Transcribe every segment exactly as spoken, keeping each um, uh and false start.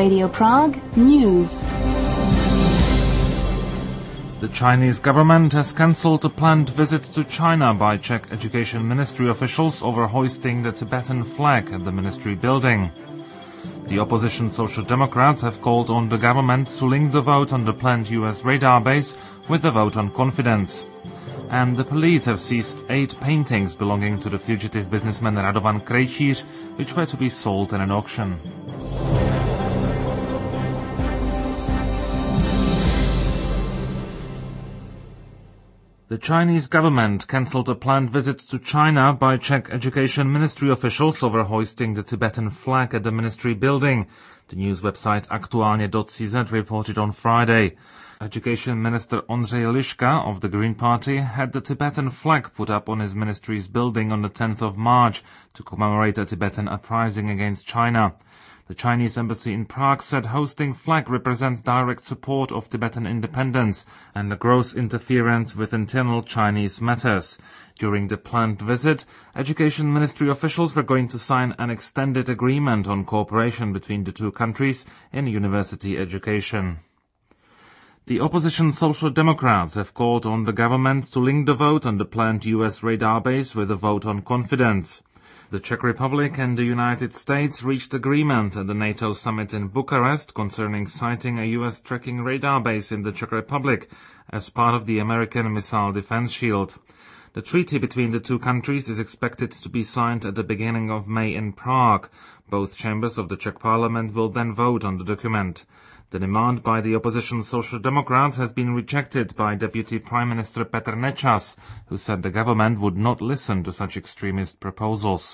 Radio Prague News. The Chinese government has cancelled a planned visit to China by Czech Education Ministry officials over hoisting the Tibetan flag at the ministry building. The opposition Social Democrats have called on the government to link the vote on the planned U S radar base with the vote on confidence. And the police have seized eight paintings belonging to the fugitive businessman Radovan Krejčíř, which were to be sold in an auction. The Chinese government cancelled a planned visit to China by Czech Education Ministry officials over hoisting the Tibetan flag at the ministry building. The news website aktuálně dot c z reported on Friday. Education Minister Ondřej Liška of the Green Party had the Tibetan flag put up on his ministry's building on the tenth of March to commemorate a Tibetan uprising against China. The Chinese embassy in Prague said hosting flag represents direct support of Tibetan independence and a gross interference with internal Chinese matters. During the planned visit, Education Ministry officials were going to sign an extended agreement on cooperation between the two countries in university education. The opposition Social Democrats have called on the government to link the vote on the planned U S radar base with a vote on confidence. The Czech Republic and the United States reached agreement at the NATO summit in Bucharest concerning siting a U S tracking radar base in the Czech Republic as part of the American Missile Defense Shield. The treaty between the two countries is expected to be signed at the beginning of May in Prague. Both chambers of the Czech Parliament will then vote on the document. The demand by the opposition Social Democrats has been rejected by Deputy Prime Minister Petr Nečas, who said the government would not listen to such extremist proposals.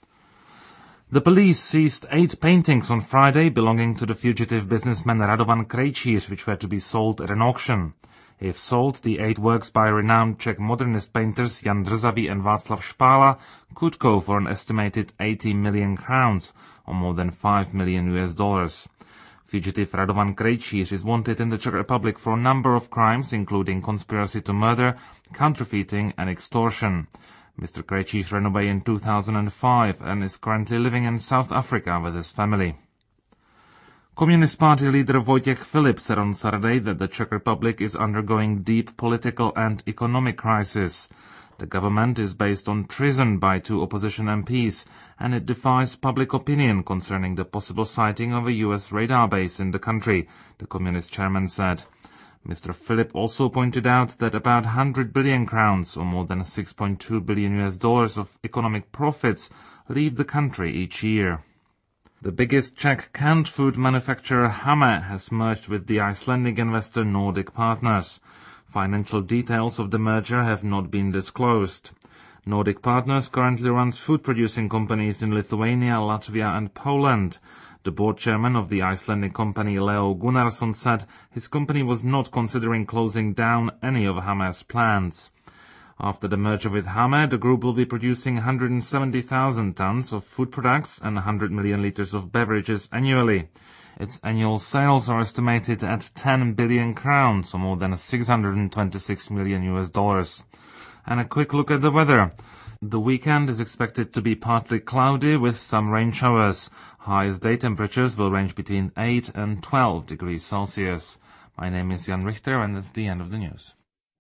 The police seized eight paintings on Friday belonging to the fugitive businessman Radovan Krejčíř, which were to be sold at an auction. If sold, the eight works by renowned Czech modernist painters Jan Drzavý and Václav Špála could go for an estimated eighty million crowns, or more than five million U S dollars. Fugitive Radovan Krejčíř is wanted in the Czech Republic for a number of crimes, including conspiracy to murder, counterfeiting and extortion. Mister Krejčíř ran away in two thousand five and is currently living in South Africa with his family. Communist Party leader Vojtěch Filip said on Saturday that the Czech Republic is undergoing deep political and economic crisis. The government is based on treason by two opposition M Ps, and it defies public opinion concerning the possible sighting of a U S radar base in the country, the Communist chairman said. Mister Filip also pointed out that about one hundred billion crowns, or more than six point two billion U S dollars of economic profits, leave the country each year. The biggest Czech canned food manufacturer Hame has merged with the Icelandic investor Nordic Partners. Financial details of the merger have not been disclosed. Nordic Partners currently runs food-producing companies in Lithuania, Latvia and Poland. The board chairman of the Icelandic company Leo Gunnarsson said his company was not considering closing down any of Hame's plants. After the merger with Hame, the group will be producing one hundred seventy thousand tons of food products and one hundred million liters of beverages annually. Its annual sales are estimated at ten billion crowns, or more than six hundred twenty-six million U S dollars. And a quick look at the weather. The weekend is expected to be partly cloudy with some rain showers. Highest day temperatures will range between eight and twelve degrees Celsius. My name is Jan Richter, and that's the end of the news.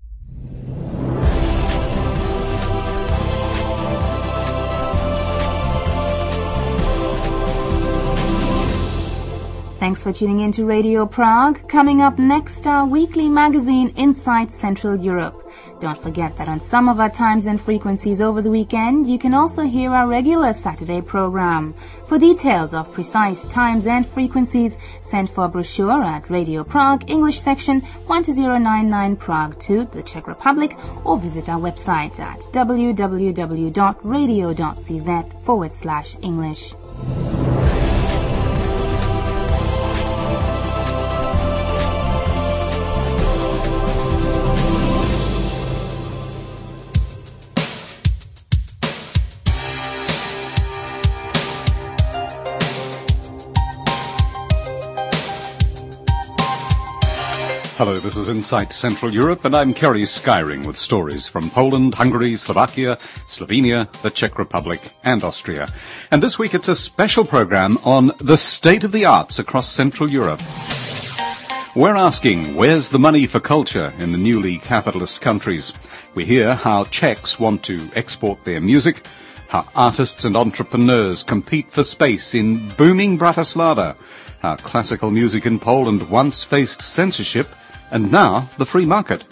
Thanks for tuning in to Radio Prague. Coming up next, our weekly magazine Inside Central Europe. Don't forget that on some of our times and frequencies over the weekend, you can also hear our regular Saturday program. For details of precise times and frequencies, send for a brochure at Radio Prague, English section one two zero nine nine Prague two, the Czech Republic, or visit our website at www dot radio dot c z forward slash English. Hello, this is Insight Central Europe, and I'm Kerry Skyring with stories from Poland, Hungary, Slovakia, Slovenia, the Czech Republic, and Austria. And this week it's a special program on the state of the arts across Central Europe. We're asking, where's the money for culture in the newly capitalist countries? We hear how Czechs want to export their music, how artists and entrepreneurs compete for space in booming Bratislava, how classical music in Poland once faced censorship, and now the free market.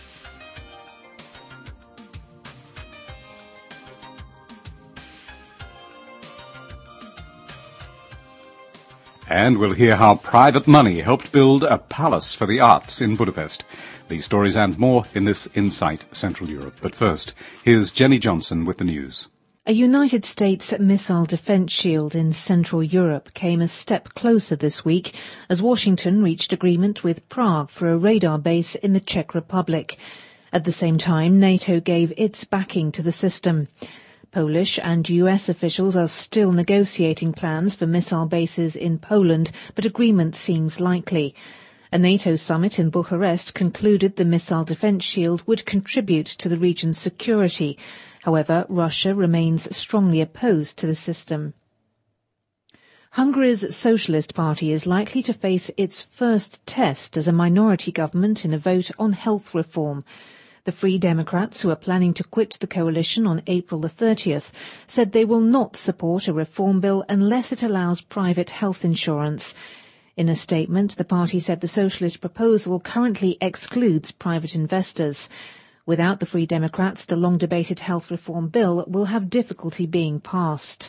And we'll hear how private money helped build a palace for the arts in Budapest. These stories and more in this Insight Central Europe. But first, here's Jenny Johnson with the news. A United States missile defense shield in Central Europe came a step closer this week as Washington reached agreement with Prague for a radar base in the Czech Republic. At the same time, NATO gave its backing to the system. Polish and U S officials are still negotiating plans for missile bases in Poland, but agreement seems likely. A NATO summit in Bucharest concluded the missile defense shield would contribute to the region's security. However, Russia remains strongly opposed to the system. Hungary's Socialist Party is likely to face its first test as a minority government in a vote on health reform. The Free Democrats, who are planning to quit the coalition on April the thirtieth, said they will not support a reform bill unless it allows private health insurance. In a statement, the party said the socialist proposal currently excludes private investors. Without the Free Democrats, the long-debated health reform bill will have difficulty being passed.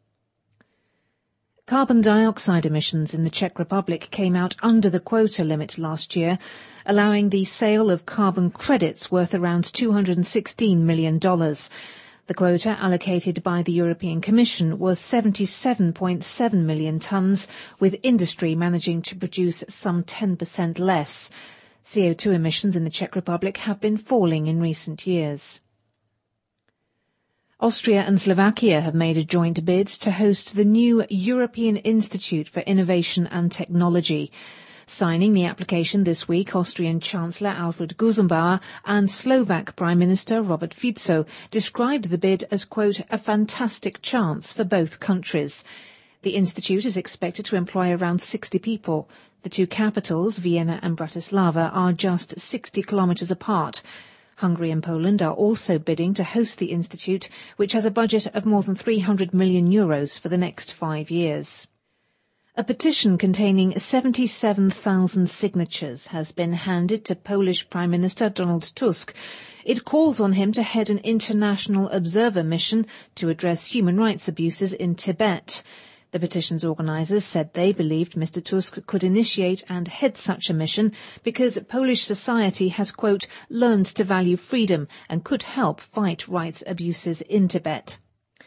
Carbon dioxide emissions in the Czech Republic came out under the quota limit last year, allowing the sale of carbon credits worth around two hundred sixteen million dollars. The quota allocated by the European Commission was seventy-seven point seven million tonnes, with industry managing to produce some ten percent less. C O two emissions in the Czech Republic have been falling in recent years. Austria and Slovakia have made a joint bid to host the new European Institute for Innovation and Technology. Signing the application this week, Austrian Chancellor Alfred Gusenbauer and Slovak Prime Minister Robert Fico described the bid as, quote, a fantastic chance for both countries. The institute is expected to employ around sixty people. The two capitals, Vienna and Bratislava, are just sixty kilometres apart. Hungary and Poland are also bidding to host the institute, which has a budget of more than three hundred million euros for the next five years. A petition containing seventy-seven thousand signatures has been handed to Polish Prime Minister Donald Tusk. It calls on him to head an international observer mission to address human rights abuses in Tibet. The petition's organisers said they believed Mister Tusk could initiate and head such a mission because Polish society has, quote, learned to value freedom and could help fight rights abuses in Tibet.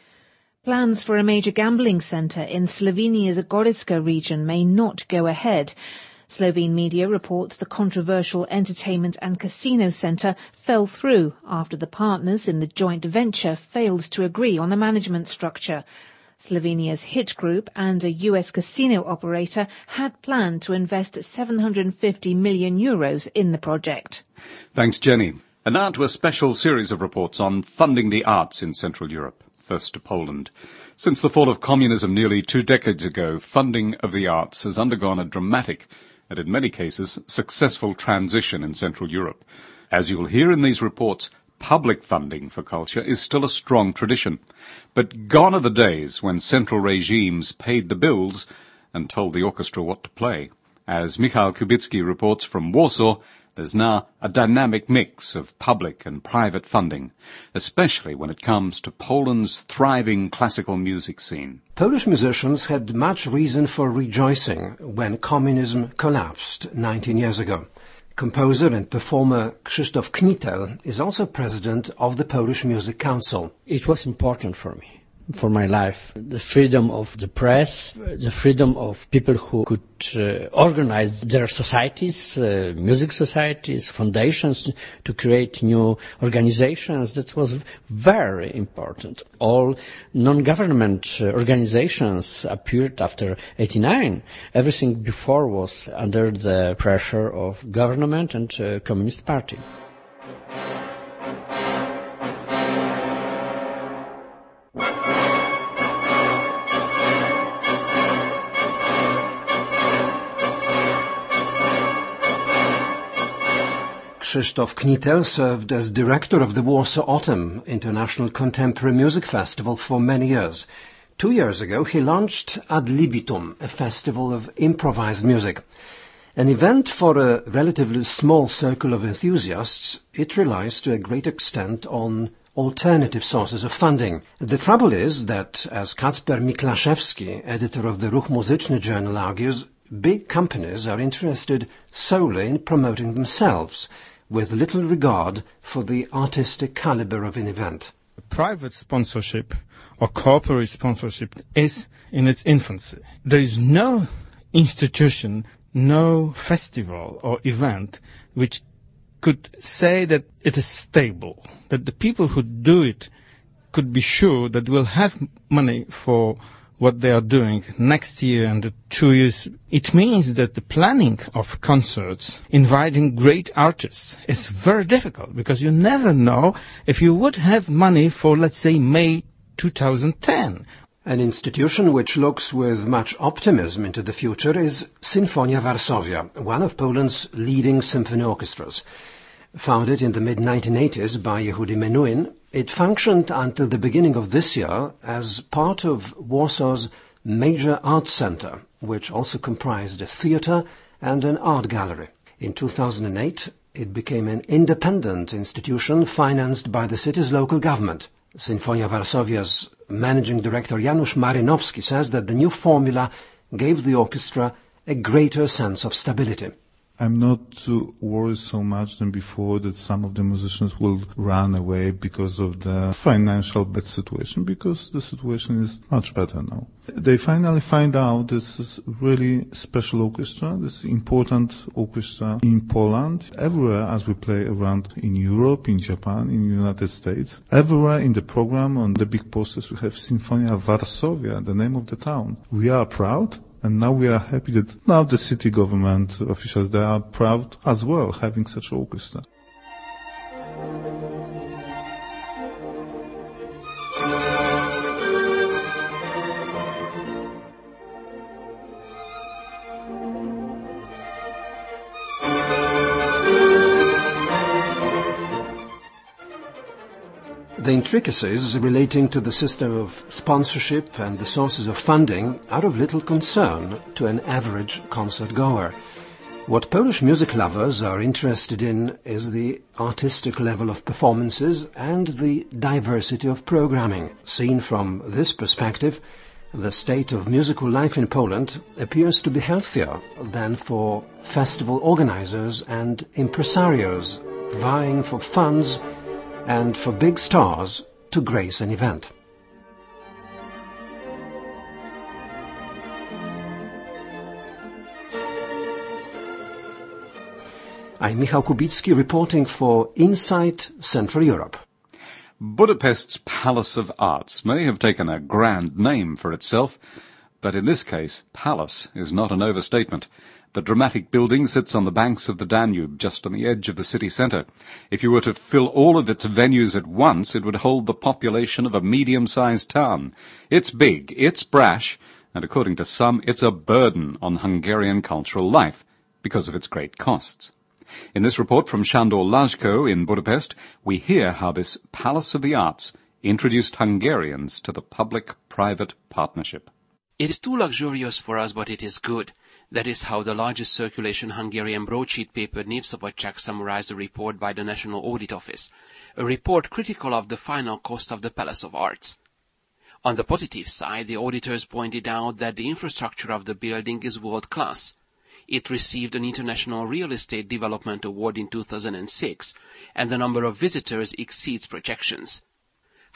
Plans for a major gambling centre in Slovenia's Gorica region may not go ahead. Slovene media reports the controversial entertainment and casino centre fell through after the partners in the joint venture failed to agree on the management structure. Slovenia's Hit Group and a U S casino operator had planned to invest seven hundred fifty million euros in the project. Thanks, Jenny. And now to a special series of reports on funding the arts in Central Europe. First to Poland. Since the fall of communism nearly two decades ago, funding of the arts has undergone a dramatic and, in many cases, successful transition in Central Europe. As you will hear in these reports, public funding for culture is still a strong tradition. But gone are the days when central regimes paid the bills and told the orchestra what to play. As Michal Kubicki reports from Warsaw, there's now a dynamic mix of public and private funding, especially when it comes to Poland's thriving classical music scene. Polish musicians had much reason for rejoicing when communism collapsed nineteen years ago. Composer and performer Krzysztof Knitel is also president of the Polish Music Council. It was important for me for my life. The freedom of the press, the freedom of people who could uh, organize their societies, uh, music societies, foundations, to create new organizations. That was very important. All non-government uh, organizations appeared after eighty-nine. Everything before was under the pressure of government and uh, Communist Party. Krzysztof Knitel served as director of the Warsaw Autumn International Contemporary Music Festival for many years. Two years ago, he launched Ad Libitum, a festival of improvised music. An event for a relatively small circle of enthusiasts, it relies to a great extent on alternative sources of funding. The trouble is that, as Kacper Miklaszewski, editor of the Ruch Muzyczny journal, argues, big companies are interested solely in promoting themselves, with little regard for the artistic caliber of an event. Private sponsorship or corporate sponsorship is in its infancy. There is no institution, no festival or event which could say that it is stable, that the people who do it could be sure that we'll have money for what they are doing next year and the two years. It means that the planning of concerts, inviting great artists, is very difficult because you never know if you would have money for, let's say, May two thousand ten. An institution which looks with much optimism into the future is Sinfonia Varsovia, one of Poland's leading symphony orchestras. Founded in the mid nineteen eighties by Yehudi Menuhin, it functioned until the beginning of this year as part of Warsaw's major arts center, which also comprised a theater and an art gallery. In two thousand eight, it became an independent institution financed by the city's local government. Sinfonia Varsovia's managing director Janusz Marynowski says that the new formula gave the orchestra a greater sense of stability. I'm not uh, worried so much than before that some of the musicians will run away because of the financial bad situation, because the situation is much better now. They finally find out this is really special orchestra, this important orchestra in Poland, everywhere as we play around in Europe, in Japan, in the United States. Everywhere in the program, on the big posters, we have Sinfonia Varsovia, the name of the town. We are proud. And now we are happy that now the city government officials, they are proud as well having such an orchestra. The intricacies relating to the system of sponsorship and the sources of funding are of little concern to an average concert goer. What Polish music lovers are interested in is the artistic level of performances and the diversity of programming. Seen from this perspective, the state of musical life in Poland appears to be healthier than for festival organizers and impresarios vying for funds and for big stars to grace an event. I'm Michał Kubicki reporting for Insight Central Europe. Budapest's Palace of Arts may have taken a grand name for itself, but in this case, palace is not an overstatement. The dramatic building sits on the banks of the Danube, just on the edge of the city centre. If you were to fill all of its venues at once, it would hold the population of a medium-sized town. It's big, it's brash, and according to some, it's a burden on Hungarian cultural life, because of its great costs. In this report from Sándor Lajko in Budapest, we hear how this Palace of the Arts introduced Hungarians to the public-private partnership. It is too luxurious for us, but it is good. That is how the largest circulation Hungarian broadsheet paper Népszabadság summarized the report by the National Audit Office, a report critical of the final cost of the Palace of Arts. On the positive side, the auditors pointed out that the infrastructure of the building is world-class. It received an International Real Estate Development Award in two thousand six, and the number of visitors exceeds projections.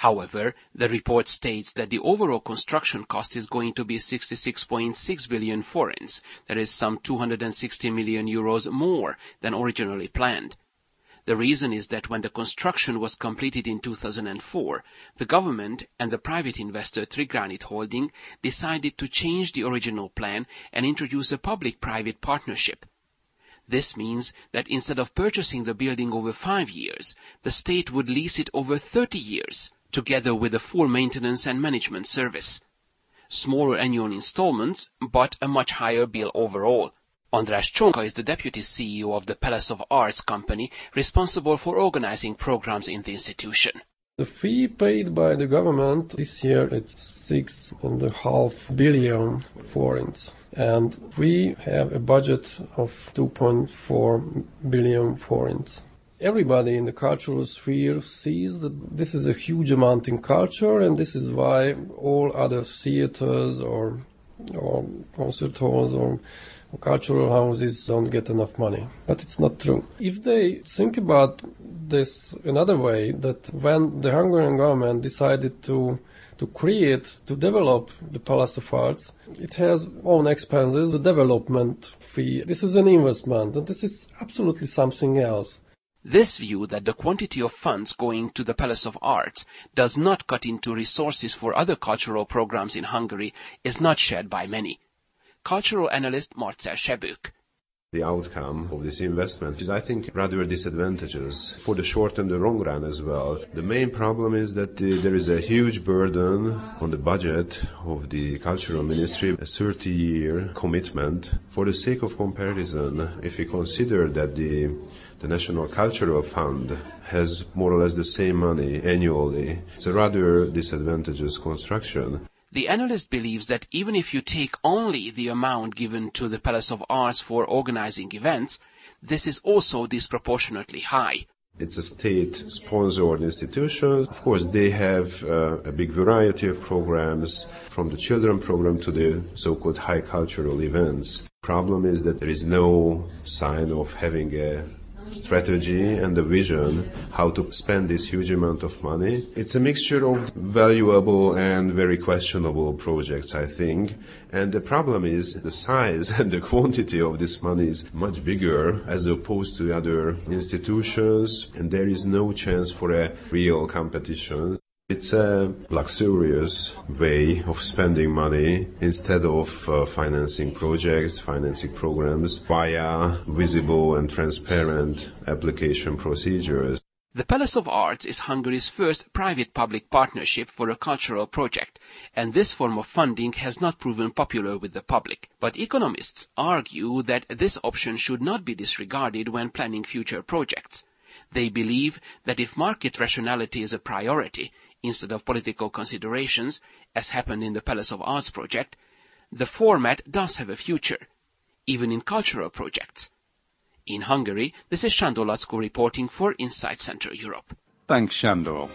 However, the report states that the overall construction cost is going to be sixty-six point six billion forints, that is some two hundred sixty million euros more than originally planned. The reason is that when the construction was completed in two thousand four, the government and the private investor Trigranit Holding decided to change the original plan and introduce a public-private partnership. This means that instead of purchasing the building over five years, the state would lease it over thirty years, together with a full maintenance and management service. Smaller annual installments, but a much higher bill overall. András Csonka is the deputy C E O of the Palace of Arts company, responsible for organizing programs in the institution. The fee paid by the government this year is six and a half billion forints, and we have a budget of two point four billion forints. Everybody in the cultural sphere sees that this is a huge amount in culture, and this is why all other theaters or or concert halls or cultural houses don't get enough money. But it's not true. If they think about this another way, that when the Hungarian government decided to to create, to develop the Palace of Arts, it has own expenses, the development fee. This is an investment, and this is absolutely something else. This view that the quantity of funds going to the Palace of Arts does not cut into resources for other cultural programs in Hungary is not shared by many. Cultural analyst Marcel Sebők. The outcome of this investment is, I think, rather disadvantageous for the short and the long run as well. The main problem is that uh, there is a huge burden on the budget of the Cultural Ministry, a thirty-year commitment. For the sake of comparison, if we consider that the the National Cultural Fund has more or less the same money annually, it's a rather disadvantageous construction. The analyst believes that even if you take only the amount given to the Palace of Arts for organizing events, this is also disproportionately high. It's a state-sponsored institution. Of course, they have uh, a big variety of programs, from the children program to the so-called high cultural events. Problem is that there is no sign of having a strategy and a vision how to spend this huge amount of money. It's a mixture of valuable and very questionable projects, I think. And the problem is the size and the quantity of this money is much bigger as opposed to other institutions, and there is no chance for a real competition. It's a luxurious way of spending money instead of uh, financing projects, financing programs via visible and transparent application procedures. The Palace of Arts is Hungary's first private-public partnership for a cultural project, and this form of funding has not proven popular with the public. But economists argue that this option should not be disregarded when planning future projects. They believe that if market rationality is a priority, instead of political considerations, as happened in the Palace of Arts project, the format does have a future, even in cultural projects. In Hungary, this is Sándor Laczko reporting for Inside Central Europe. Thanks, Sándor.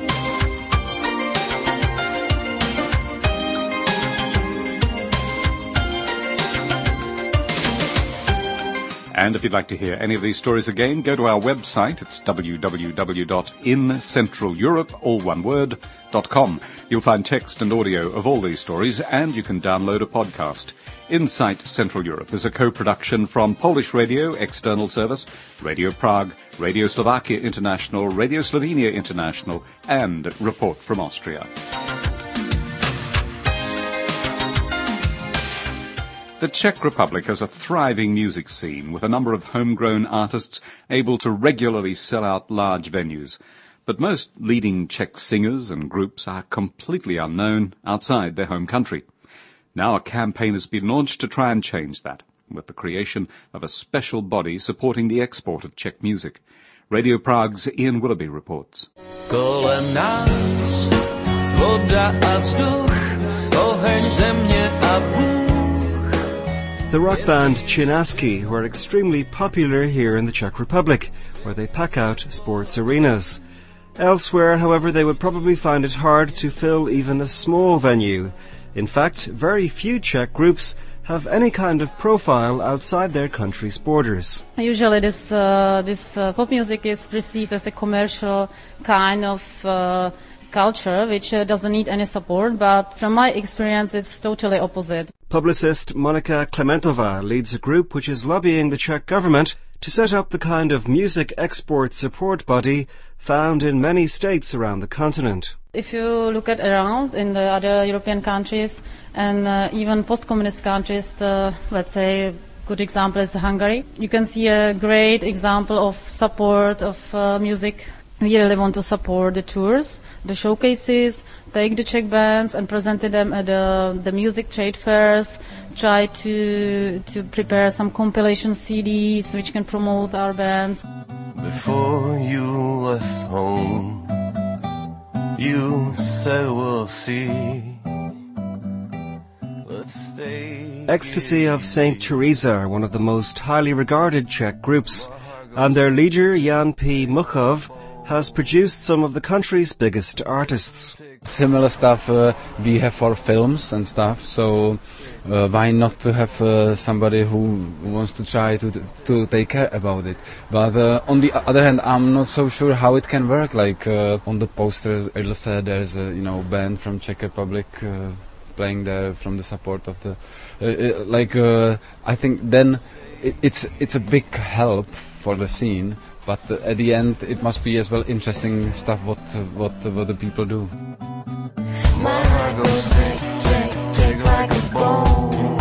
And if you'd like to hear any of these stories again, go to our website. It's w w w dot in central europe, all one word, dot com. You'll find text and audio of all these stories, and you can download a podcast. Insight Central Europe is a co-production from Polish Radio External Service, Radio Prague, Radio Slovakia International, Radio Slovenia International, and Report from Austria. The Czech Republic has a thriving music scene with a number of homegrown artists able to regularly sell out large venues. But most leading Czech singers and groups are completely unknown outside their home country. Now a campaign has been launched to try and change that, with the creation of a special body supporting the export of Czech music. Radio Prague's Ian Willoughby reports. Kolem nás voda a vzduch, oheň země a Bůh. The rock band Chinaski, who are extremely popular here in the Czech Republic, where they pack out sports arenas. Elsewhere, however, they would probably find it hard to fill even a small venue. In fact, very few Czech groups have any kind of profile outside their country's borders. Usually this uh, this uh, pop music is perceived as a commercial kind of uh, culture which uh, doesn't need any support, but from my experience it's totally opposite. Publicist Monika Klementova leads a group which is lobbying the Czech government to set up the kind of music export support body found in many states around the continent. If you look at around in the other European countries and uh, even post-communist countries, the, let's say, good example is Hungary. You can see a great example of support of uh, music. We really want to support the tours, the showcases, take the Czech bands and present them at the, the music trade fairs, try to to prepare some compilation C Ds which can promote our bands. Before you left home, you said we'll see. Let's stay. Ecstasy of Saint Teresa are one of the most highly regarded Czech groups, and their leader Jan P. Muchov has produced some of the country's biggest artists. Similar stuff uh, we have for films and stuff, so uh, why not to have uh, somebody who wants to try to to take care about it. But uh, on the other hand, I'm not so sure how it can work. Like uh, on the posters, it'll say there's a you know band from Czech Republic uh, playing there from the support of the. Uh, uh, like uh, I think then it, it's it's a big help for the scene. But uh, at the end, it must be as well interesting stuff what uh, what uh, what the people do. My heart goes tick, tick, tick like a bone.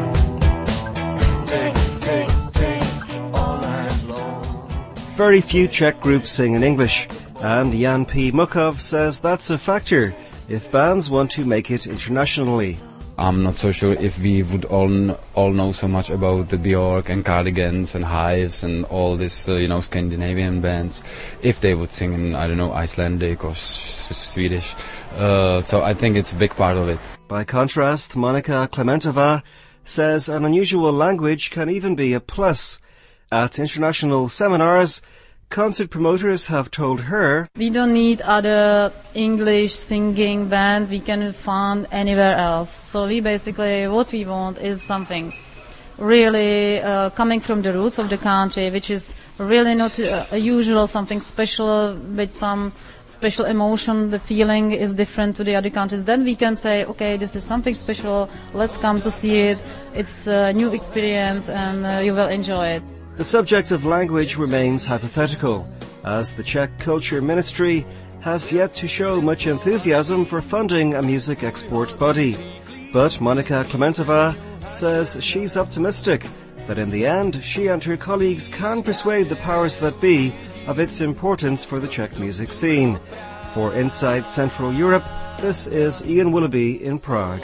Tick, tick, tick all night long. Very few Czech groups sing in English, and Jan P. Muchov says that's a factor if bands want to make it internationally. I'm not so sure if we would all kn- all know so much about the Björk and Cardigans and Hives and all this, uh, you know, Scandinavian bands, if they would sing in, I don't know, Icelandic or s- s- Swedish. Uh, so I think it's a big part of it. By contrast, Monika Klementova says an unusual language can even be a plus. At international seminars, concert promoters have told her, we don't need other English singing band we can find anywhere else. So we basically, what we want is something really uh, coming from the roots of the country, which is really not uh, usual, something special with some special emotion. The feeling is different to the other countries. Then we can say, okay, this is something special, let's come to see it. It's a new experience and uh, you will enjoy it. The subject of language remains hypothetical, as the Czech Culture Ministry has yet to show much enthusiasm for funding a music export body. But Monika Klementova says she's optimistic that in the end she and her colleagues can persuade the powers that be of its importance for the Czech music scene. For Inside Central Europe, this is Ian Willoughby in Prague.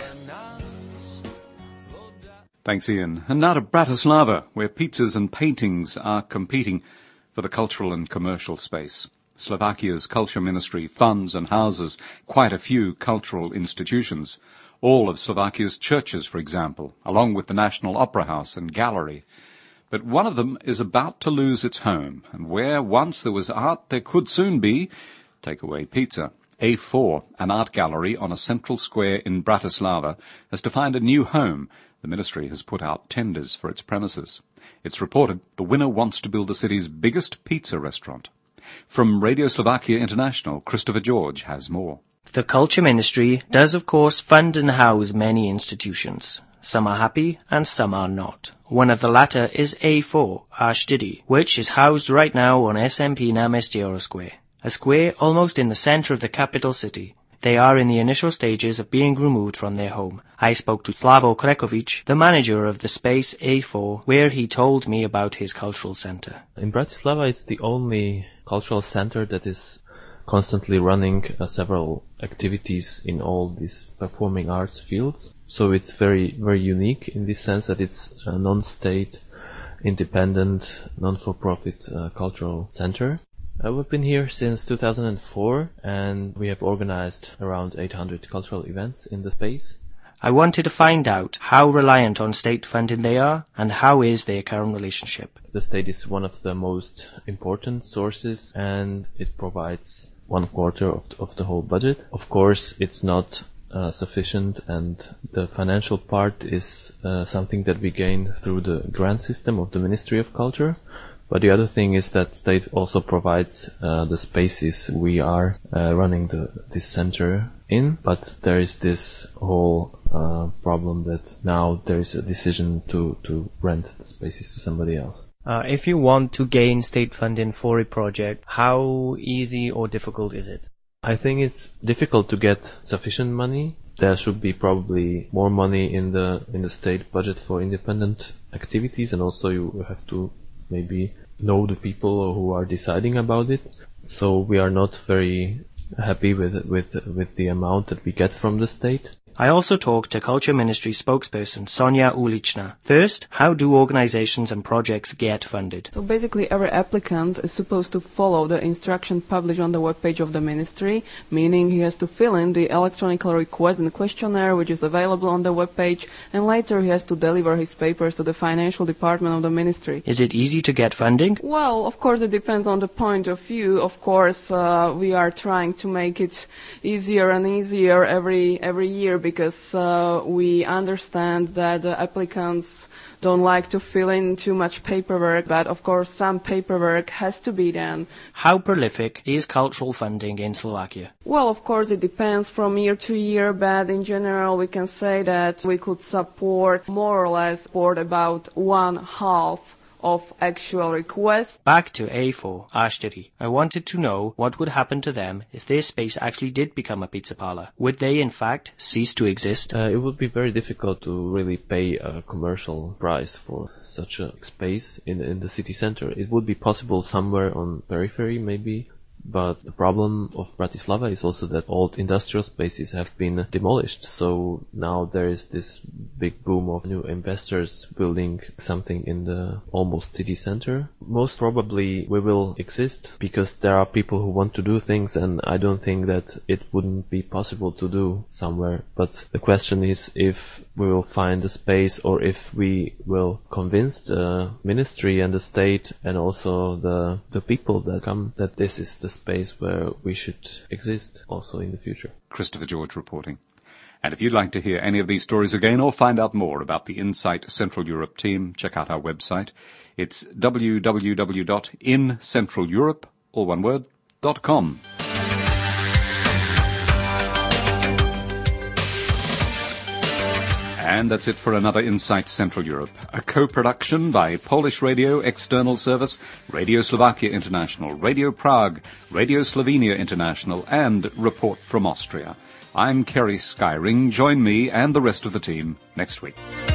Thanks, Ian. And now to Bratislava, where pizzas and paintings are competing for the cultural and commercial space. Slovakia's culture ministry funds and houses quite a few cultural institutions. All of Slovakia's churches, for example, along with the National Opera House and Gallery. But one of them is about to lose its home, and where once there was art, there could soon be, take away pizza. A four, an art gallery on a central square in Bratislava, has to find a new home. The ministry has put out tenders for its premises. It's reported the winner wants to build the city's biggest pizza restaurant. From Radio Slovakia International, Christopher George has more. The Culture Ministry does, of course, fund and house many institutions. Some are happy and some are not. One of the latter is A four, Ashtidy, which is housed right now on S M P Námestie Square, a square almost in the center of the capital city. They are in the initial stages of being removed from their home. I spoke to Slavo Krekovic, the manager of the space A four, where he told me about his cultural center. In Bratislava, it's the only cultural center that is constantly running uh, several activities in all these performing arts fields. So it's very, very unique in this sense that it's a non-state, independent, non-for-profit uh, cultural center. Uh, we've been here since two thousand four, and we have organized around eight hundred cultural events in the space. I wanted to find out how reliant on state funding they are, and how is their current relationship. The state is one of the most important sources, and it provides one quarter of, of the whole budget. Of course, it's not uh, sufficient, and the financial part is uh, something that we gain through the grant system of the Ministry of Culture. But the other thing is that state also provides uh, the spaces we are uh, running the, this center in, but there is this whole uh, problem that now there is a decision to, to rent the spaces to somebody else. Uh, if you want to gain state funding for a project, how easy or difficult is it? I think it's difficult to get sufficient money. There should be probably more money in the in the state budget for independent activities, and also you have to maybe know the people who are deciding about it. So we are not very happy with with with the amount that we get from the state. I also talked to Culture Ministry spokesperson Sonia Ulichna. First, how do organizations and projects get funded? So basically every applicant is supposed to follow the instruction published on the webpage of the ministry, meaning he has to fill in the electronic request and questionnaire which is available on the webpage, and later he has to deliver his papers to the financial department of the ministry. Is it easy to get funding? Well, of course it depends on the point of view. Of course, uh, we are trying to make it easier and easier every every year, because uh, we understand that the applicants don't like to fill in too much paperwork, but of course some paperwork has to be done. How prolific is cultural funding in Slovakia? Well, of course it depends from year to year, but in general we can say that we could support more or less support about one half of actual requests. Back to A four, Ashteri. I wanted to know what would happen to them if their space actually did become a pizza parlor. Would they in fact cease to exist? Uh, it would be very difficult to really pay a commercial price for such a space in, in the city center. It would be possible somewhere on periphery maybe, but the problem of Bratislava is also that old industrial spaces have been demolished. So now there is this big boom of new investors building something in the almost city center. Most probably we will exist because there are people who want to do things, and I don't think that it wouldn't be possible to do somewhere. But the question is if we will find a space, or if we will convince the ministry and the state and also the the people that come that this is the space where we should exist also in the future. Christopher George reporting. And if you'd like to hear any of these stories again or find out more about the Insight Central Europe team, check out our website. It's w w w dot in central europe, all one word, dot com. And that's it for another Insight Central Europe, a co-production by Polish Radio External Service, Radio Slovakia International, Radio Prague, Radio Slovenia International, and Report from Austria. I'm Kerry Skyring. Join me and the rest of the team next week.